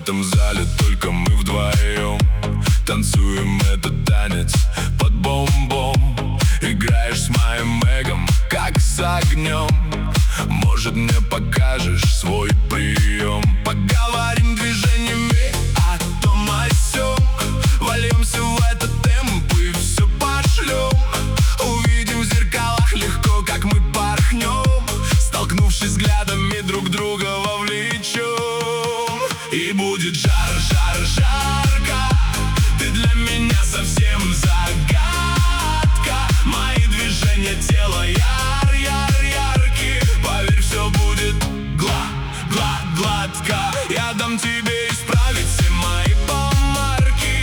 этом зале только мы вдвоем. Танцуем этот танец под бом-бом. Играешь с моим эгом, как с огнем. Может, мне покажешь свой прием? Поговорим движениями о том о сём. Вольемся в этот темп и все пошлем. Увидим в зеркалах легко, как мы порхнем. Столкнувшись взглядами, друг друга вовлечем. И будет жар, жар, жарко. Ты для меня совсем загадка. Мои движения тела яр, яр, яркие. Поверь, все будет гладко. Я дам тебе исправить все мои помарки.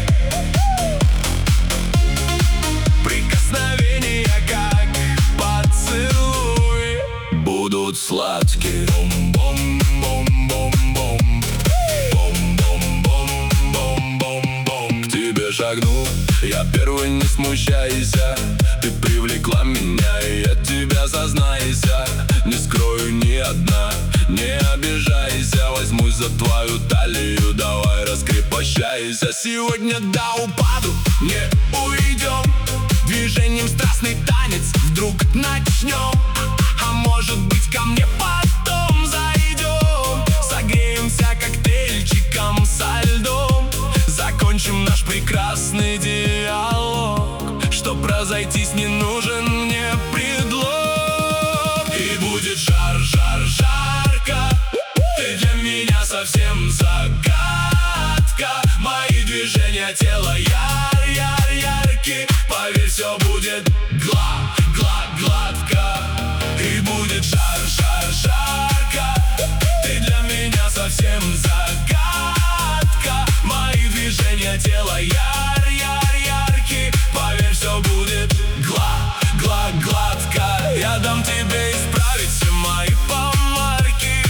Прикосновения, как поцелуи, будут сладкие. Бом-бом-бом-бом-бом. Бом-бом-бом-бом-бом. К тебе шагну, я первый, не смущайся. Ты привлекла меня, и я тебя, сознайся. Не скрою ни одна, не обижайся. Возьмусь за твою талию, давай раскрепощайся. Сегодня до упаду не уйдем. Движением страстный танец вдруг начнем. А может быть, ко мне потом зайдем. Согреемся коктейльчиком со льдом. Закончим наш прекрасный диалог. Чтоб разойтись, не нужен мне предлог. И будет жар, жар, жарко. Ты для меня совсем загадка. Мои движения тела яр, яр, яркие. Поверь, все будет гладко. И будет жар, жар, жарко. Ты для меня совсем загадка. Мои движения тела яр, яр, яркие. Поверь, все будет гладко. Я дам тебе исправить все мои помарки.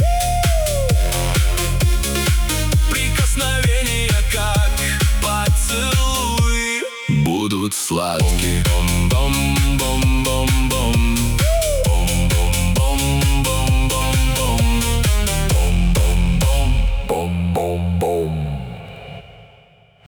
Прикосновения, как поцелуи, будут сладкие. Бом-бом-бом-бом.